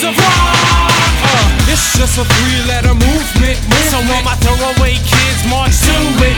of rock. It's just a three-letter movement. So all my throwaway kids march to it.